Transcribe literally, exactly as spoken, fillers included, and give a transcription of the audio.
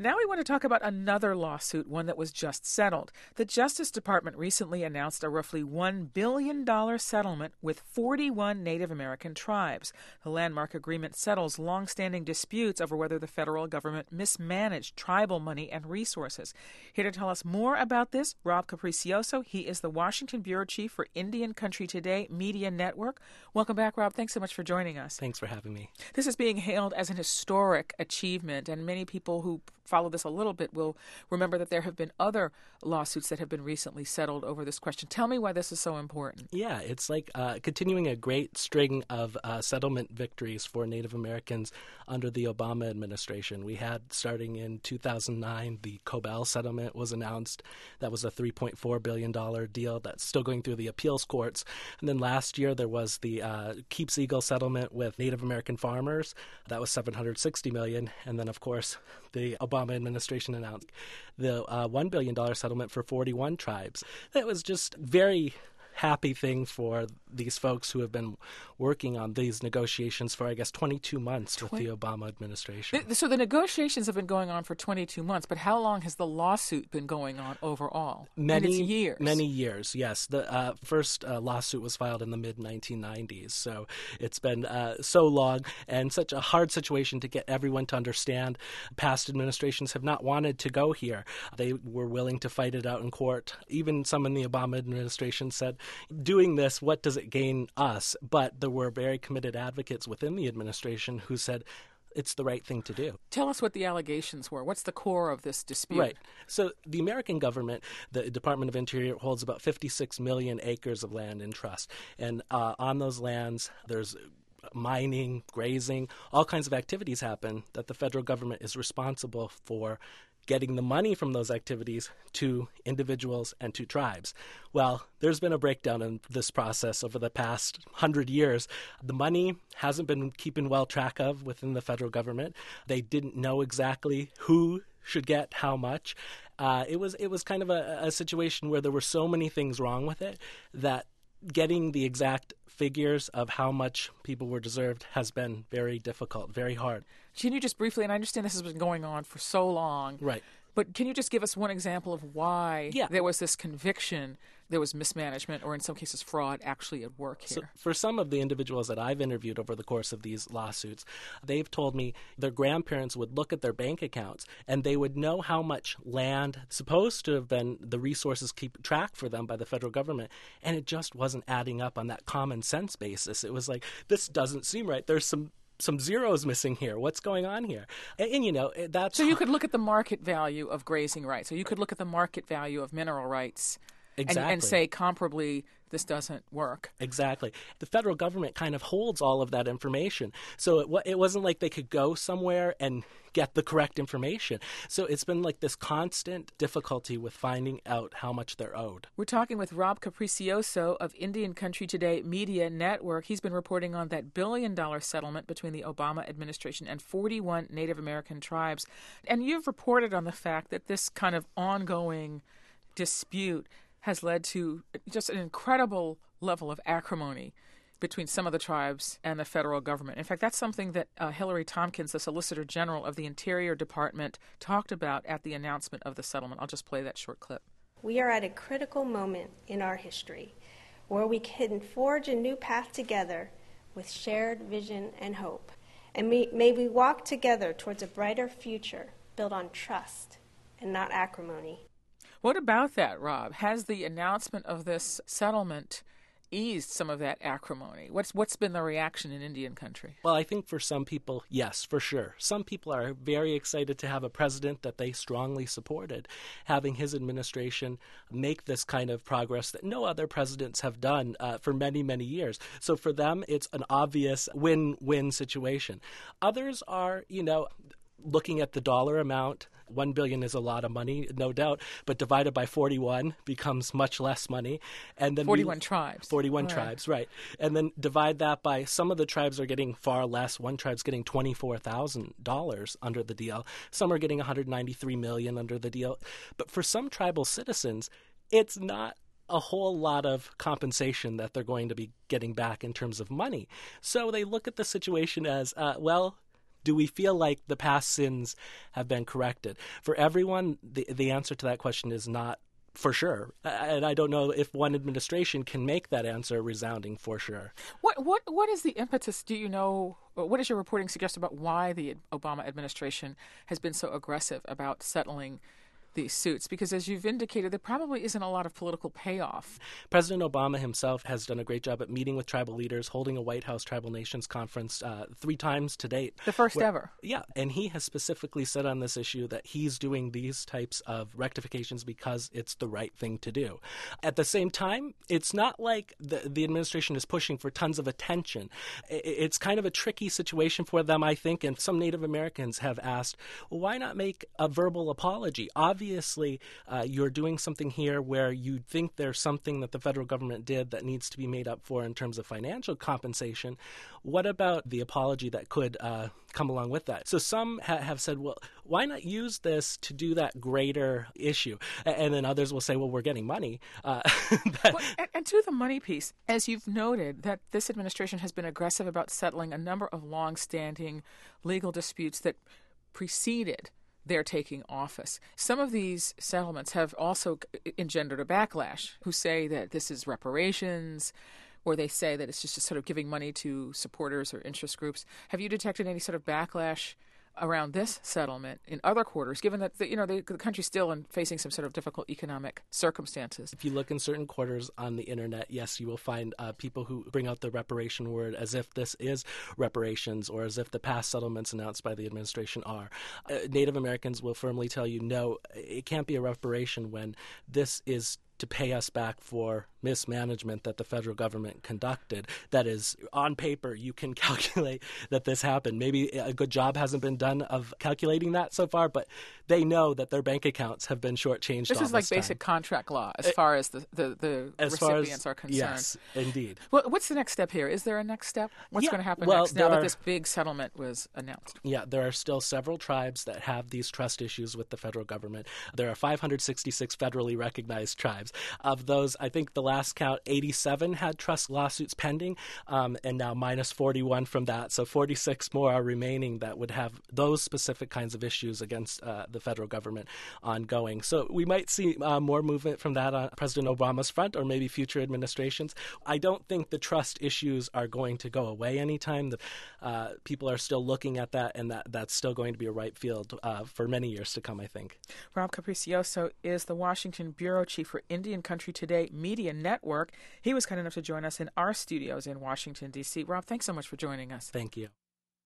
Now we want to talk about another lawsuit, one that was just settled. The Justice Department recently announced a roughly one billion dollars settlement with forty-one Native American tribes. The landmark agreement settles longstanding disputes over whether the federal government mismanaged tribal money and resources. Here to tell us more about this, Rob Capricioso. He is the Washington Bureau Chief for Indian Country Today Media Network. Welcome back, Rob. Thanks so much for joining us. Thanks for having me. This is being hailed as an historic achievement, and many people who follow this a little bit will remember that there have been other lawsuits that have been recently settled over this question. Tell me why this is so important. Yeah, it's like uh, continuing a great string of uh, settlement victories for Native Americans under the Obama administration. We had, starting in two thousand nine, the Cobell settlement was announced. That was a three point four billion dollars deal that's still going through the appeals courts. And then last year there was the uh, Keeps Eagle settlement with Native American farmers. That was seven hundred sixty million dollars. And then, of course, the Obama administration announced the uh, one billion dollars settlement for forty-one tribes. That was just very happy thing for these folks who have been working on these negotiations for, I guess, twenty-two months with the Obama administration. So the negotiations have been going on for twenty-two months, but how long has the lawsuit been going on overall? Many and it's years. Many years, yes. The uh, first uh, lawsuit was filed in the mid nineteen nineties, so it's been uh, so long and such a hard situation to get everyone to understand. Past administrations have not wanted to go here. They were willing to fight it out in court. Even some in the Obama administration said, doing this, what does it gain us? But there were very committed advocates within the administration who said it's the right thing to do. Tell us what the allegations were. What's the core of this dispute? Right. So the American government, the Department of Interior, holds about fifty-six million acres of land in trust. And uh, on those lands, there's mining, grazing, all kinds of activities happen that the federal government is responsible for getting the money from those activities to individuals and to tribes. Well, there's been a breakdown in this process over the past hundred years. The money hasn't been keeping well track of within the federal government. They didn't know exactly who should get how much. Uh, it was it was kind of a, a situation where there were so many things wrong with it that getting the exact figures of how much people were deserved has been very difficult, very hard. Can you just briefly, and I understand this has been going on for so long, right? But can you just give us one example of why yeah. there was this conviction, there was mismanagement, or in some cases fraud actually at work here? So for some of the individuals that I've interviewed over the course of these lawsuits, they've told me their grandparents would look at their bank accounts and they would know how much land supposed to have been the resources keep track for them by the federal government, and it just wasn't adding up on that common sense basis. It was like, this doesn't seem right. There's some some zeros missing here. What's going on here? And, and you know, that's... So you could look at the market value of grazing rights, or you could look at the market value of mineral rights exactly. and, and say comparably, this doesn't work. Exactly. The federal government kind of holds all of that information. So it, it wasn't like they could go somewhere and get the correct information. So it's been like this constant difficulty with finding out how much they're owed. We're talking with Rob Capricioso of Indian Country Today Media Network. He's been reporting on that billion-dollar settlement between the Obama administration and forty-one Native American tribes. And you've reported on the fact that this kind of ongoing dispute has led to just an incredible level of acrimony between some of the tribes and the federal government. In fact, that's something that uh, Hillary Tompkins, the Solicitor General of the Interior Department, talked about at the announcement of the settlement. I'll just play that short clip. We are at a critical moment in our history where we can forge a new path together with shared vision and hope. And may, may we walk together towards a brighter future built on trust and not acrimony. What about that, Rob? Has the announcement of this settlement eased some of that acrimony? What's what's been the reaction in Indian country? Well, I think for some people, yes, for sure. Some people are very excited to have a president that they strongly supported, having his administration make this kind of progress that no other presidents have done uh, for many, many years. So for them, it's an obvious win-win situation. Others are, you know, looking at the dollar amount. One billion dollars is a lot of money, no doubt, but divided by forty-one becomes much less money. And then forty-one we, tribes. forty-one right. tribes, right. And then divide that by, some of the tribes are getting far less. One tribe's getting twenty-four thousand dollars under the deal. Some are getting one hundred ninety-three million dollars under the deal. But for some tribal citizens, it's not a whole lot of compensation that they're going to be getting back in terms of money. So they look at the situation as, uh, well, Do we feel like the past sins have been corrected? For everyone, the, the answer to that question is not for sure. And I don't know if one administration can make that answer resounding for sure. What what what is the impetus, do you know, what does your reporting suggest about why the Obama administration has been so aggressive about settling these suits? Because as you've indicated, there probably isn't a lot of political payoff. President Obama himself has done a great job at meeting with tribal leaders, holding a White House Tribal Nations Conference uh, three times to date. The first where, ever. Yeah, and he has specifically said on this issue that he's doing these types of rectifications because it's the right thing to do. At the same time, it's not like the, the administration is pushing for tons of attention. It's kind of a tricky situation for them, I think, and some Native Americans have asked, well, why not make a verbal apology? Obviously, Obviously, uh, you're doing something here where you think there's something that the federal government did that needs to be made up for in terms of financial compensation. What about the apology that could uh, come along with that? So some ha- have said, well, why not use this to do that greater issue? And then others will say, well, we're getting money. Uh, well, and, and to the money piece, as you've noted, that this administration has been aggressive about settling a number of long-standing legal disputes that preceded their taking office. Some of these settlements have also engendered a backlash, who say that this is reparations, or they say that it's just sort of giving money to supporters or interest groups. Have you detected any sort of backlash around this settlement in other quarters, given that the, you know the, the country's still in facing some sort of difficult economic circumstances? If you look in certain quarters on the internet, yes, you will find uh, people who bring out the reparation word as if this is reparations or as if the past settlements announced by the administration are. Uh, Native Americans will firmly tell you, no, it can't be a reparation when this is to pay us back for mismanagement that the federal government conducted. That is, on paper, you can calculate that this happened. Maybe a good job hasn't been done of calculating that so far, but they know that their bank accounts have been shortchanged. This all is like this basic time. contract law as far as the, the, the as recipients as, are concerned. Yes, indeed. Well, what's the next step here? Is there a next step? What's yeah, going to happen well, next now that are, this big settlement was announced? Yeah, there are still several tribes that have these trust issues with the federal government. There are five hundred sixty-six federally recognized tribes. Of those, I think the last count, eighty-seven had trust lawsuits pending, um, and now minus forty-one from that. So forty-six more are remaining that would have those specific kinds of issues against uh, the federal government ongoing. So we might see uh, more movement from that on President Obama's front, or maybe future administrations. I don't think the trust issues are going to go away anytime. The, uh, people are still looking at that, and that, that's still going to be a ripe field uh, for many years to come, I think. Rob Capricioso is the Washington Bureau Chief for Indian Country Today Media Network. He was kind enough to join us in our studios in Washington, D C. Rob, thanks so much for joining us. Thank you.